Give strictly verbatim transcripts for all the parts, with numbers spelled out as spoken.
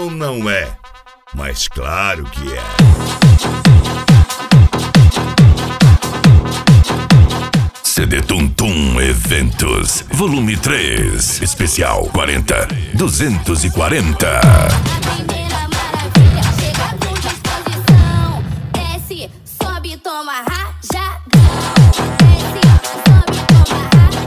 ou não é? Mas claro que é. C D Tum Tum Eventos, volume três, especial quarenta, duzentos e quarenta. Toma rajadão, desce, sobe, toma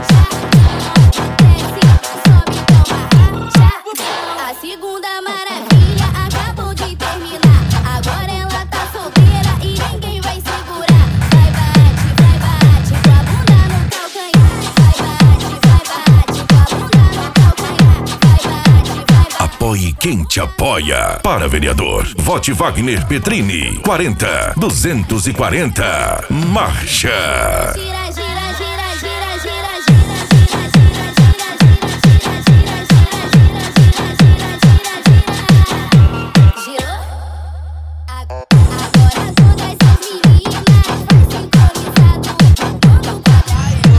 rajadão, desce, sobe, toma rajadão. A segunda maravilha acabou de terminar. Agora ela tá solteira e ninguém vai segurar. Vai bate, vai bate, com a bunda no calcanhar. Vai bate, vai bate, com a bunda no calcanhar. Vai bate, vai bate. Apoie quem te apoia. Para vereador, vote Wagner Petrini. quarenta, duzentos e quarenta. Marcha! Gira, gira, gira, gira, gira, gira, gira, gira, gira, gira, gira, gira, gira, gira, gira. Girou? Agora todas as meninas vai sincronizar no quadrado.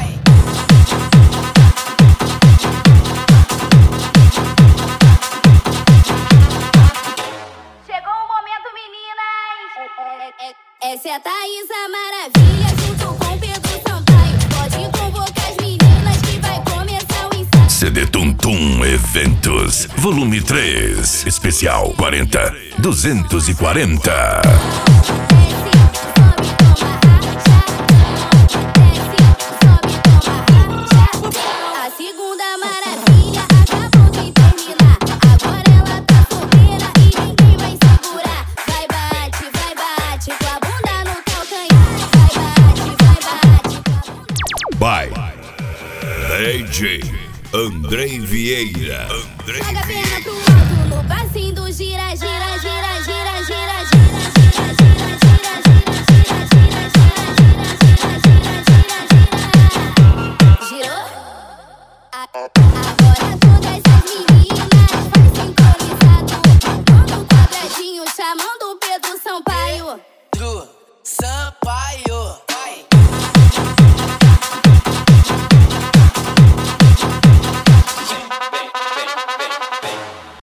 Chegou o momento, meninas! Essa é a Thaís, a maravilha, junto com Pedro Sampaio. Pode convocar as meninas que vai começar o ensaio. C D Tum Tum Eventos, volume três, especial quarenta, duzentos e quarenta. A segunda maravilha acabou de terminar. Agora ela tá solteira e ninguém vai segurar. Vai bate, vai bate, com a bunda no calcanhar. Vai bate, vai bate, com a bunda. By D J Andrei Vieira. Andrei Joga a perna pro alto no passinho do gira, gira, gira, gira, gira, gira, gira, gira, gira, gira, gira, gira, gira, gira, gira, gira. Girou? Agora todas as